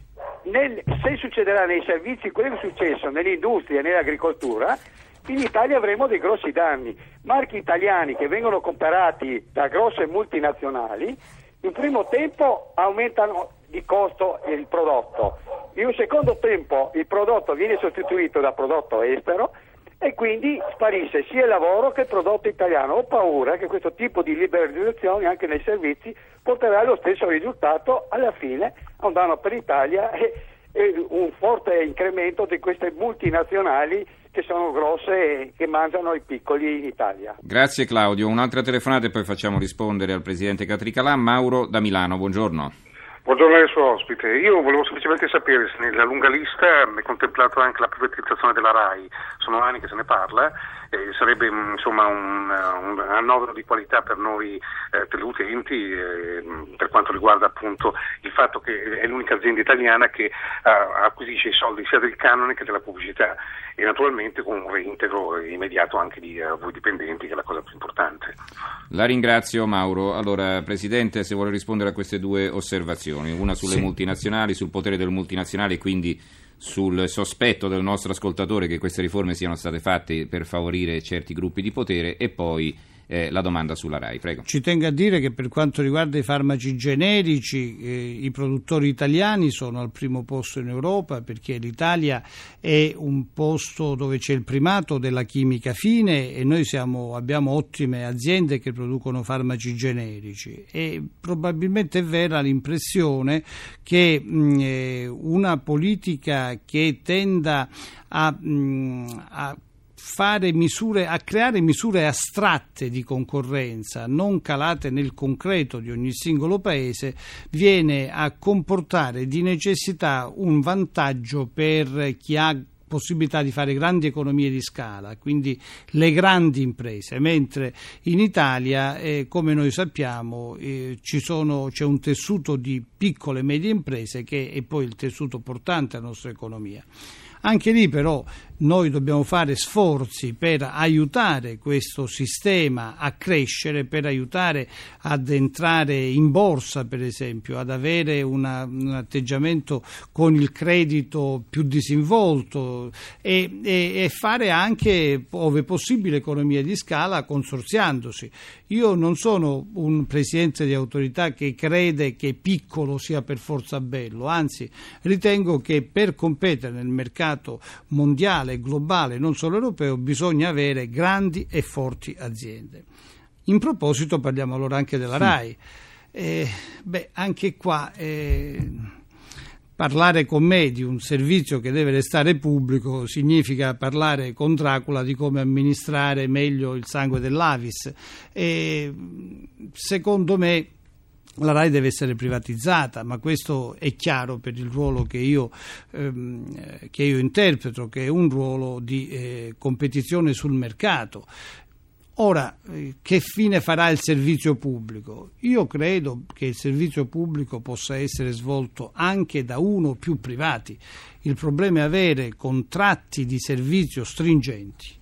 Nel, se succederà nei servizi quello che è successo nell'industria e nell'agricoltura, in Italia avremo dei grossi danni. Marchi italiani che vengono comprati da grosse multinazionali in primo tempo aumentano di costo il prodotto, in un secondo tempo il prodotto viene sostituito da prodotto estero e quindi sparisce sia il lavoro che il prodotto italiano. Ho paura che questo tipo di liberalizzazione anche nei servizi porterà allo stesso risultato, alla fine a un danno per l'Italia e, e un forte incremento di queste multinazionali che sono grosse e che mangiano i piccoli in Italia. Grazie Claudio. Un'altra telefonata e poi facciamo rispondere al Presidente Catricalà. Mauro da Milano, buongiorno. Buongiorno al suo ospite. Io volevo semplicemente sapere se nella lunga lista è contemplato anche la privatizzazione della RAI. Sono anni che se ne parla, eh, sarebbe insomma un, un annovero di qualità per noi eh, teleutenti eh, per quanto riguarda appunto il fatto che è l'unica azienda italiana che eh, acquisisce i soldi sia del canone che della pubblicità, e naturalmente con un reintegro immediato anche di uh, voi dipendenti, che è la cosa più importante. La ringrazio Mauro. Allora Presidente, se vuole rispondere a queste due osservazioni, una sulle sì. multinazionali, sul potere delle multinazionali, quindi sul sospetto del nostro ascoltatore che queste riforme siano state fatte per favorire certi gruppi di potere, e poi eh, la domanda sulla RAI. Prego. Ci tengo a dire che per quanto riguarda i farmaci generici eh, i produttori italiani sono al primo posto in Europa, perché l'Italia è un posto dove c'è il primato della chimica fine e noi siamo, abbiamo ottime aziende che producono farmaci generici, e probabilmente è vera l'impressione che mh, eh, una politica che tenda a, mh, a fare misure, a creare misure astratte di concorrenza non calate nel concreto di ogni singolo paese, viene a comportare di necessità un vantaggio per chi ha possibilità di fare grandi economie di scala, quindi le grandi imprese, mentre in Italia, eh, come noi sappiamo, eh, ci sono, c'è un tessuto di piccole e medie imprese che è poi il tessuto portante della nostra economia. Anche lì però noi dobbiamo fare sforzi per aiutare questo sistema a crescere, per aiutare ad entrare in borsa, per esempio, ad avere una, un atteggiamento con il credito più disinvolto e, e, e fare anche, ove possibile, economie di scala consorziandosi. Io non sono un presidente di autorità che crede che piccolo sia per forza bello, anzi ritengo che per competere nel mercato mondiale, globale, non solo europeo, bisogna avere grandi e forti aziende. In proposito parliamo allora anche della RAI. Eh, beh, anche qua eh, parlare con me di un servizio che deve restare pubblico significa parlare con Dracula di come amministrare meglio il sangue dell'Avis. E, secondo me la RAI deve essere privatizzata, ma questo è chiaro per il ruolo che io, ehm, che io interpreto, che è un ruolo di eh, competizione sul mercato. Ora, eh, che fine farà il servizio pubblico? Io credo che il servizio pubblico possa essere svolto anche da uno o più privati. Il problema è avere contratti di servizio stringenti.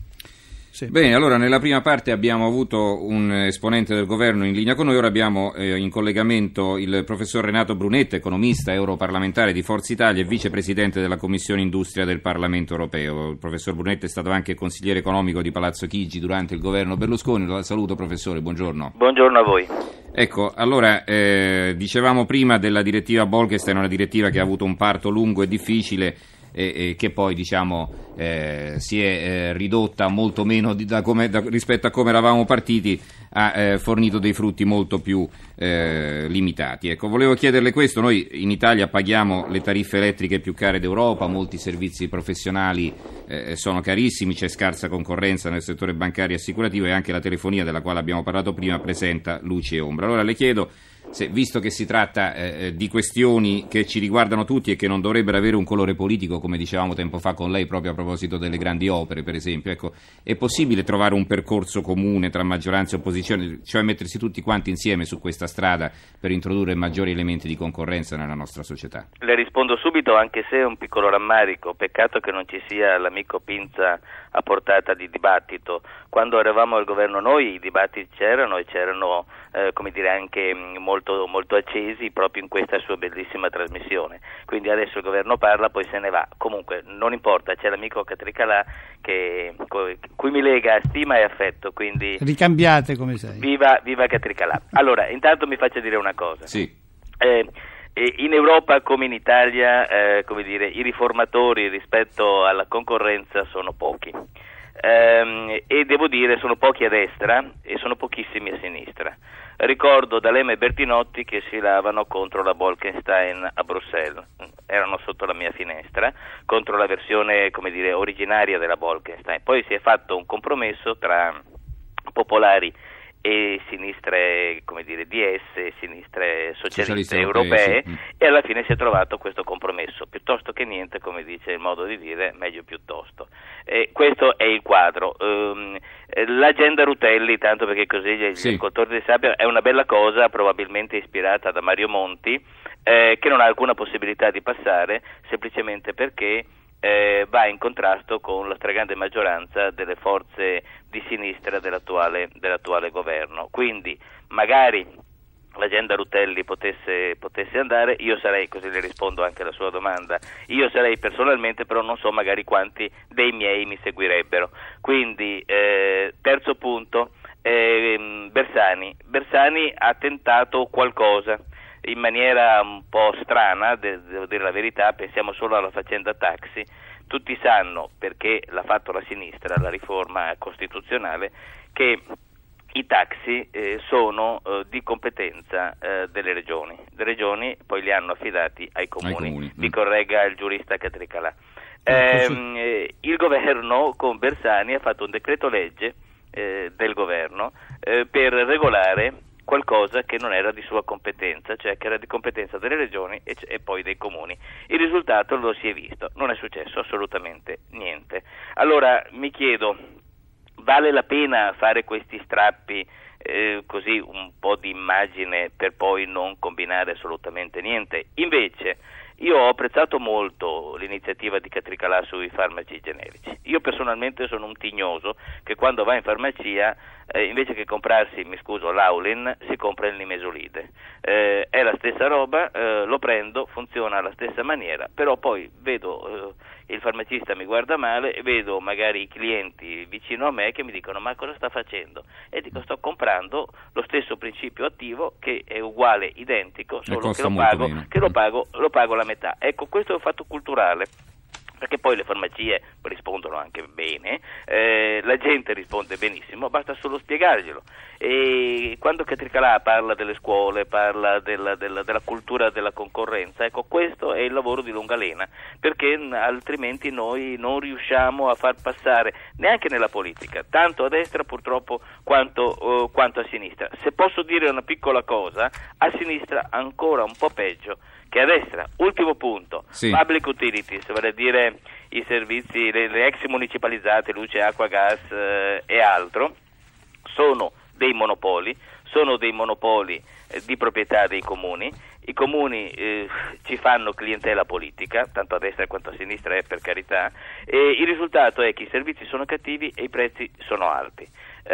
Sì. Bene, allora nella prima parte abbiamo avuto un esponente del governo in linea con noi, ora abbiamo eh, in collegamento il professor Renato Brunetta, economista, europarlamentare di Forza Italia e vicepresidente della Commissione Industria del Parlamento Europeo. Il professor Brunetta è stato anche consigliere economico di Palazzo Chigi durante il governo Berlusconi. Lo saluto, professore, buongiorno. Buongiorno a voi. Ecco, allora eh, dicevamo prima della direttiva Bolkestein, una direttiva che ha avuto un parto lungo e difficile, E, e che poi diciamo eh, si è eh, ridotta molto meno di, da come, da, rispetto a come eravamo partiti, ha eh, fornito dei frutti molto più eh, limitati. Ecco, volevo chiederle questo: noi in Italia paghiamo le tariffe elettriche più care d'Europa, molti servizi professionali eh, sono carissimi, c'è scarsa concorrenza nel settore bancario e assicurativo, e anche la telefonia, della quale abbiamo parlato prima, presenta luci e ombre. Allora le chiedo se, visto che si tratta eh, di questioni che ci riguardano tutti e che non dovrebbero avere un colore politico, come dicevamo tempo fa con lei proprio a proposito delle grandi opere, per esempio, ecco, è possibile trovare un percorso comune tra maggioranza e opposizione, cioè mettersi tutti quanti insieme su questa strada per introdurre maggiori elementi di concorrenza nella nostra società? Le rispondo subito, anche se è un piccolo rammarico, peccato che non ci sia l'amico Pinza a portata di dibattito. Quando eravamo al governo noi i dibattiti c'erano e c'erano eh, come dire anche molto, molto accesi proprio in questa sua bellissima trasmissione. Quindi adesso il governo parla, poi se ne va. Comunque non importa, c'è l'amico Catricalà che cui mi lega stima e affetto, quindi ricambiate come sei. Viva, viva Catricalà. Allora, intanto mi faccia dire una cosa. Sì. Eh, in Europa come in Italia, eh, come dire, i riformatori rispetto alla concorrenza sono pochi. Ehm, e devo dire sono pochi a destra e sono pochissimi a sinistra. Ricordo D'Alema e Bertinotti che si lavano contro la Bolkestein a Bruxelles, erano sotto la mia finestra, contro la versione, come dire, originaria della Bolkestein. Poi si è fatto un compromesso tra popolari e sinistre, come dire, D S, sinistre socialiste, socialiste europee, sì. E alla fine si è trovato questo compromesso, piuttosto che niente, come dice il modo di dire, meglio piuttosto. Eh, questo è il quadro. Um, l'agenda Rutelli, tanto perché così gli sì. ascoltatori sappiano, è una bella cosa, probabilmente ispirata da Mario Monti, eh, che non ha alcuna possibilità di passare, semplicemente perché Eh, va in contrasto con la stragrande maggioranza delle forze di sinistra dell'attuale, dell'attuale governo. Quindi magari l'agenda Rutelli potesse, potesse andare, io sarei, così le rispondo anche alla sua domanda, io sarei personalmente, però non so magari quanti dei miei mi seguirebbero. Quindi eh, terzo punto, eh, Bersani. Bersani ha tentato qualcosa in maniera un po' strana, devo dire la verità. Pensiamo solo alla faccenda taxi. Tutti sanno, perché l'ha fatto la sinistra, la riforma costituzionale, che i taxi eh, sono eh, di competenza eh, delle regioni. Le regioni poi li hanno affidati ai comuni. Ai comuni. Vi corregga il giurista Catricalà. Eh, eh, il governo con Bersani ha fatto un decreto legge eh, del governo eh, per regolare qualcosa che non era di sua competenza, cioè che era di competenza delle regioni e, e poi dei comuni. Il risultato lo si è visto, non è successo assolutamente niente. Allora mi chiedo, vale la pena fare questi strappi, eh, così un po' di immagine, per poi non combinare assolutamente niente? Invece io ho apprezzato molto l'iniziativa di Catricalà sui farmaci generici. Io personalmente sono un tignoso che quando va in farmacia eh, invece che comprarsi, mi scuso, l'Aulin, si compra il Nimesulide. Eh, è la stessa roba, eh, lo prendo, funziona alla stessa maniera, però poi vedo eh, il farmacista mi guarda male e vedo magari i clienti vicino a me che mi dicono: ma cosa sta facendo? E dico: sto comprando lo stesso principio attivo che è uguale, identico, solo che lo pago, che lo pago, lo pago la metà. Ecco, questo è un fatto culturale. perché poi le farmacie rispondono anche bene, eh, la gente risponde benissimo, basta solo spiegarglielo. E quando Catricalà parla delle scuole, parla della, della, della cultura della concorrenza, ecco, questo è il lavoro di Longalena, perché altrimenti noi non riusciamo a far passare neanche nella politica, tanto a destra purtroppo quanto, uh, quanto a sinistra. Se posso dire una piccola cosa, a sinistra ancora un po' peggio che a destra. Ultimo punto, sì. Public utilities, vale a dire i servizi, le, le ex municipalizzate, luce, acqua, gas eh, e altro, sono dei monopoli, sono dei monopoli eh, di proprietà dei comuni. I comuni eh, ci fanno clientela politica, tanto a destra quanto a sinistra, è per carità, e il risultato è che i servizi sono cattivi e i prezzi sono alti.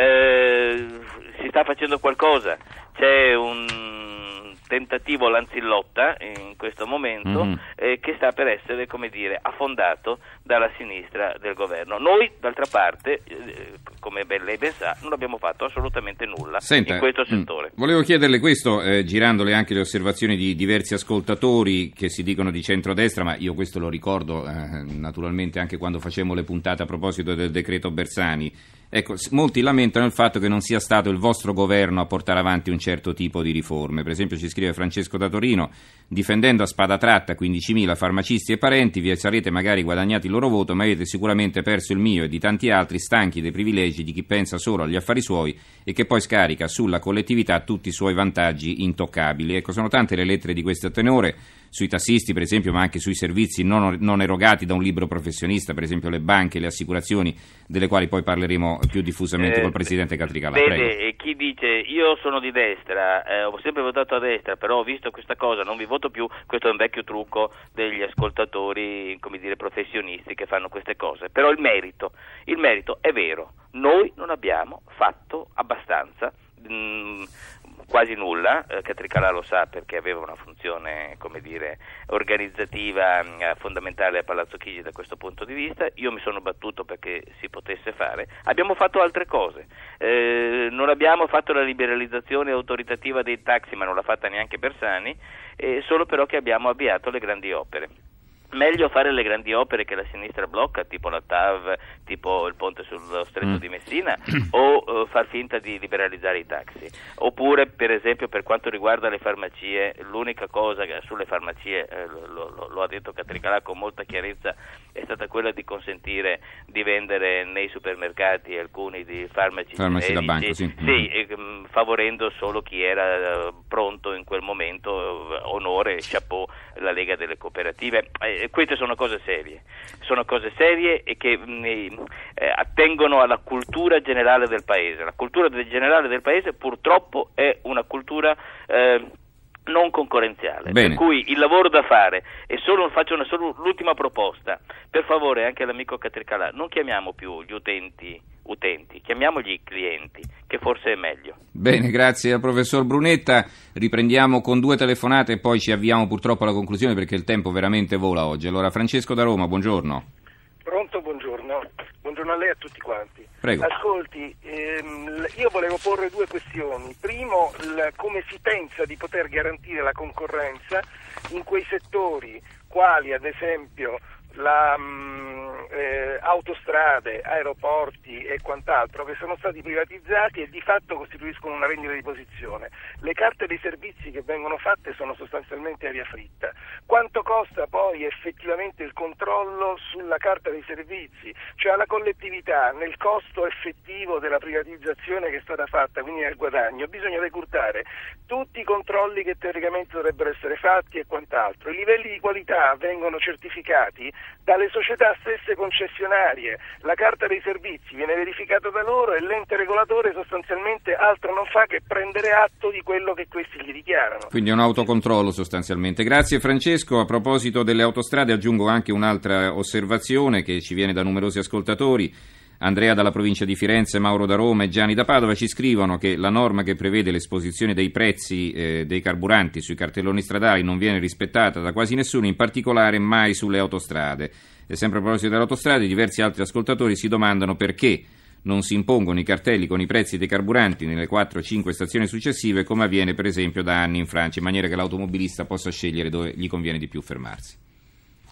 Eh, si sta facendo qualcosa, c'è un tentativo Lanzillotta in questo momento mm-hmm. eh, che sta per essere, come dire, affondato dalla sinistra del governo. Noi d'altra parte, eh, come ben lei ben sa, non abbiamo fatto assolutamente nulla Senta, in questo settore. Mh, volevo chiederle questo, eh, girandole anche le osservazioni di diversi ascoltatori che si dicono di centrodestra, ma io questo lo ricordo eh, naturalmente anche quando facemmo le puntate a proposito del decreto Bersani. Ecco, molti lamentano il fatto che non sia stato il vostro governo a portare avanti un certo tipo di riforme. Per esempio ci scrive Francesco da Torino: difendendo a spada tratta quindicimila farmacisti e parenti, vi sarete magari guadagnati il loro voto, ma avete sicuramente perso il mio e di tanti altri, stanchi dei privilegi di chi pensa solo agli affari suoi e che poi scarica sulla collettività tutti i suoi vantaggi intoccabili. Ecco, sono tante le lettere di questo tenore, sui tassisti per esempio, ma anche sui servizi non, non erogati da un libero professionista, per esempio le banche, le assicurazioni, delle quali poi parleremo più diffusamente eh, col Presidente Catricalà. Vede, chi dice io sono di destra, eh, ho sempre votato a destra, però ho visto questa cosa, non vi voto più, questo è un vecchio trucco degli ascoltatori, come dire, professionisti che fanno queste cose. Però il merito, il merito è vero, noi non abbiamo fatto abbastanza, mh, quasi nulla, eh, Catricalà lo sa perché aveva una funzione, come dire, organizzativa eh, fondamentale a Palazzo Chigi da questo punto di vista. Io mi sono battuto perché si potesse fare. Abbiamo fatto altre cose, eh, non abbiamo fatto la liberalizzazione autoritativa dei taxi, ma non l'ha fatta neanche Bersani, eh, solo però che abbiamo avviato le grandi opere. Meglio fare le grandi opere che la sinistra blocca, tipo la T A V, tipo il ponte sullo stretto mm. di Messina, o uh, far finta di liberalizzare i taxi. Oppure, per esempio, per quanto riguarda le farmacie, l'unica cosa che sulle farmacie, eh, lo, lo, lo ha detto Catricalà con molta chiarezza, è stata quella di consentire di vendere nei supermercati alcuni di farmaci, farmaci da banco, sì, sì e, um, favorendo solo chi era uh, pronto in quel momento. Uh, onore, chapeau, la Lega delle Cooperative. Eh, queste sono cose serie, sono cose serie e che mh, eh, attengono alla cultura generale del paese. La cultura del generale del paese purtroppo è una cultura eh, non concorrenziale. Bene. Per cui il lavoro da fare, e solo faccio una solo l'ultima proposta, per favore anche all'amico Catricalà, non chiamiamo più gli utenti utenti, chiamiamogli clienti, che forse è meglio. Bene, grazie al professor Brunetta. Riprendiamo con due telefonate e poi ci avviamo purtroppo alla conclusione perché il tempo veramente vola oggi. Allora, Francesco da Roma, buongiorno. Pronto, buongiorno. Buongiorno a lei e a tutti quanti. Prego. Ascolti, ehm, io volevo porre due questioni. Primo, l- come si pensa di poter garantire la concorrenza in quei settori quali ad esempio la mh, eh, autostrade, aeroporti e quant'altro che sono stati privatizzati e di fatto costituiscono una rendita di posizione. Le carte dei servizi che vengono fatte sono sostanzialmente aria fritta. Quanto costa poi effettivamente il controllo sulla carta dei servizi, cioè alla collettività nel costo effettivo della privatizzazione che è stata fatta, quindi nel guadagno? Bisogna decurtare tutti i controlli che teoricamente dovrebbero essere fatti e quant'altro. I livelli di qualità vengono certificati dalle società stesse concessionarie, la carta dei servizi viene verificata da loro e l'ente regolatore sostanzialmente altro non fa che prendere atto di quello che questi gli dichiarano. Quindi è un autocontrollo sostanzialmente. Grazie Francesco. A proposito delle autostrade aggiungo anche un'altra osservazione che ci viene da numerosi ascoltatori. Andrea dalla provincia di Firenze, Mauro da Roma e Gianni da Padova ci scrivono che la norma che prevede l'esposizione dei prezzi eh, dei carburanti sui cartelloni stradali non viene rispettata da quasi nessuno, in particolare mai sulle autostrade. E sempre a proposito delle autostrade, diversi altri ascoltatori si domandano perché non si impongono i cartelli con i prezzi dei carburanti nelle quattro cinque stazioni successive, come avviene per esempio da anni in Francia, in maniera che l'automobilista possa scegliere dove gli conviene di più fermarsi.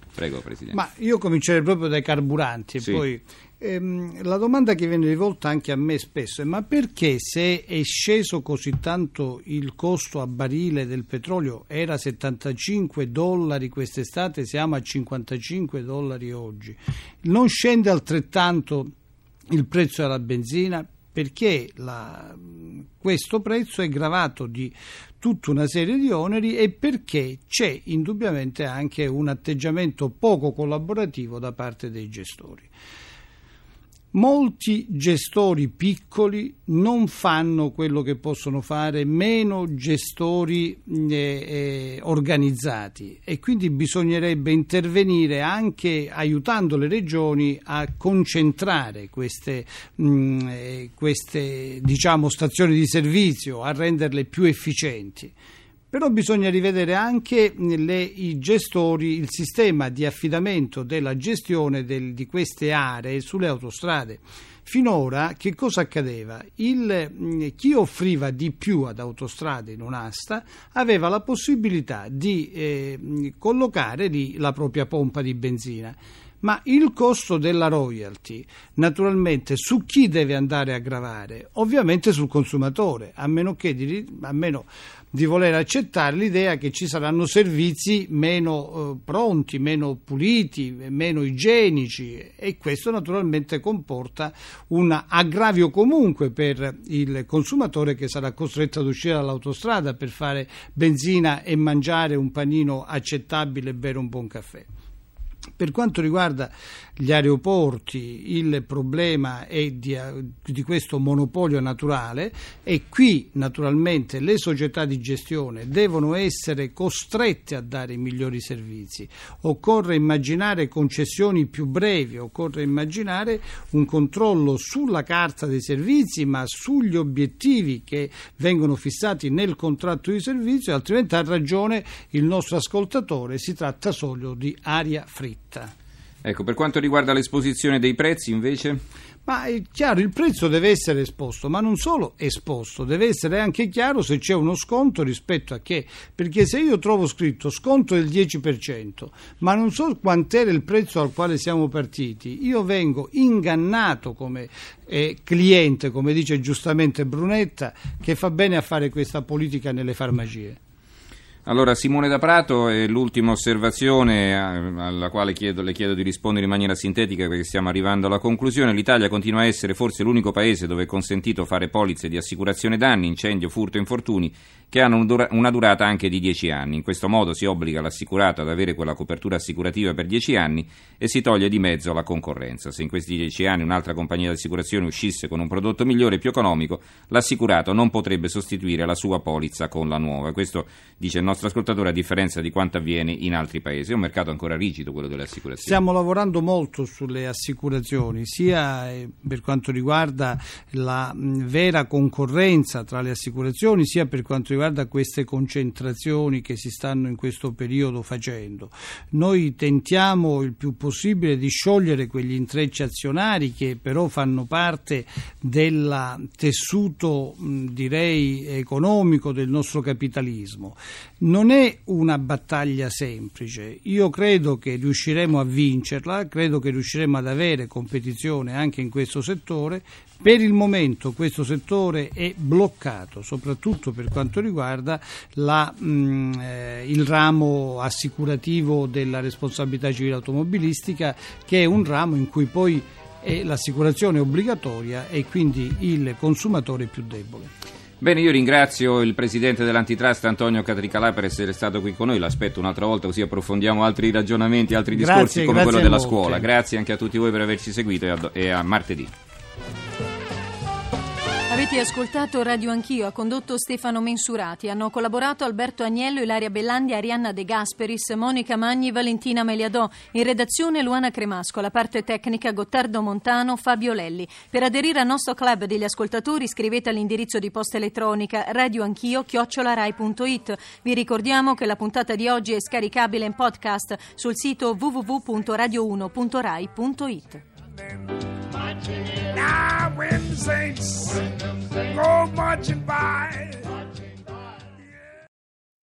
Prego, Presidente. Ma io comincerei proprio dai carburanti e sì. poi ehm, la domanda che viene rivolta anche a me spesso è: ma perché, se è sceso così tanto il costo a barile del petrolio, era settantacinque dollari quest'estate, siamo a cinquantacinque dollari oggi, non scende altrettanto il prezzo della benzina? Perché la, questo prezzo è gravato di tutta una serie di oneri e perché c'è indubbiamente anche un atteggiamento poco collaborativo da parte dei gestori. Molti gestori piccoli non fanno quello che possono fare meno gestori eh, eh, organizzati, e quindi bisognerebbe intervenire anche aiutando le regioni a concentrare queste, mh, eh, queste diciamo, stazioni di servizio, a renderle più efficienti. Però bisogna rivedere anche le, i gestori, il sistema di affidamento della gestione del, di queste aree sulle autostrade. Finora che cosa accadeva? Il, chi offriva di più ad Autostrade in un'asta aveva la possibilità di eh, collocare lì la propria pompa di benzina. Ma il costo della royalty, naturalmente, su chi deve andare a gravare? Ovviamente sul consumatore, a meno che di, a meno di voler accettare l'idea che ci saranno servizi meno eh, pronti, meno puliti, meno igienici, e questo naturalmente comporta un aggravio comunque per il consumatore, che sarà costretto ad uscire dall'autostrada per fare benzina e mangiare un panino accettabile e bere un buon caffè. Per quanto riguarda gli aeroporti, il problema è di, di questo monopolio naturale, e qui naturalmente le società di gestione devono essere costrette a dare i migliori servizi. Occorre immaginare concessioni più brevi, occorre immaginare un controllo sulla carta dei servizi, ma sugli obiettivi che vengono fissati nel contratto di servizio, altrimenti ha ragione il nostro ascoltatore, si tratta solo di aria fritta. Ecco, per quanto riguarda l'esposizione dei prezzi invece? Ma è chiaro, il prezzo deve essere esposto, ma non solo esposto, deve essere anche chiaro se c'è uno sconto rispetto a che, perché se io trovo scritto sconto del dieci per cento, ma non so quant'era il prezzo al quale siamo partiti, io vengo ingannato come eh, cliente, come dice giustamente Brunetta, che fa bene a fare questa politica nelle farmacie. Allora, Simone da Prato, è l'ultima osservazione alla quale chiedo, le chiedo di rispondere in maniera sintetica, perché stiamo arrivando alla conclusione. L'Italia continua a essere forse l'unico paese dove è consentito fare polizze di assicurazione danni, incendio, furto e infortuni che hanno una durata anche di dieci anni. In questo modo si obbliga l'assicurato ad avere quella copertura assicurativa per dieci anni e si toglie di mezzo la concorrenza. Se in questi dieci anni un'altra compagnia di assicurazione uscisse con un prodotto migliore e più economico, l'assicurato non potrebbe sostituire la sua polizza con la nuova. Questo dice il nostro ascoltatore, a differenza di quanto avviene in altri paesi. È un mercato ancora rigido quello delle assicurazioni. Stiamo lavorando molto sulle assicurazioni, sia per quanto riguarda la vera concorrenza tra le assicurazioni, sia per quanto riguarda queste concentrazioni che si stanno in questo periodo facendo. Noi tentiamo il più possibile di sciogliere quegli intrecci azionari che però fanno parte del tessuto, direi, economico del nostro capitalismo. Non è una battaglia semplice, io credo che riusciremo a vincerla, credo che riusciremo ad avere competizione anche in questo settore. Per il momento questo settore è bloccato, soprattutto per quanto riguarda la, mh, eh, il ramo assicurativo della responsabilità civile automobilistica, che è un ramo in cui poi è l'assicurazione obbligatoria e quindi il consumatore più debole. Bene, io ringrazio il presidente dell'Antitrust Antonio Catricalà per essere stato qui con noi, l'aspetto un'altra volta così approfondiamo altri ragionamenti, altri discorsi grazie, come grazie quello della molte. Scuola. Grazie anche a tutti voi per averci seguito e a, e a martedì. Avete ascoltato Radio Anch'io, ha condotto Stefano Mensurati, hanno collaborato Alberto Agnello, Ilaria Bellandi, Arianna De Gasperis, Monica Magni, Valentina Meliadò, in redazione Luana Cremasco, la parte tecnica Gottardo Montano, Fabio Lelli. Per aderire al nostro club degli ascoltatori scrivete all'indirizzo di posta elettronica radioanchio chiocciola rai punto it. Vi ricordiamo che la puntata di oggi è scaricabile in podcast sul sito w w w punto radio uno punto rai punto it. Now when the saints go marching by,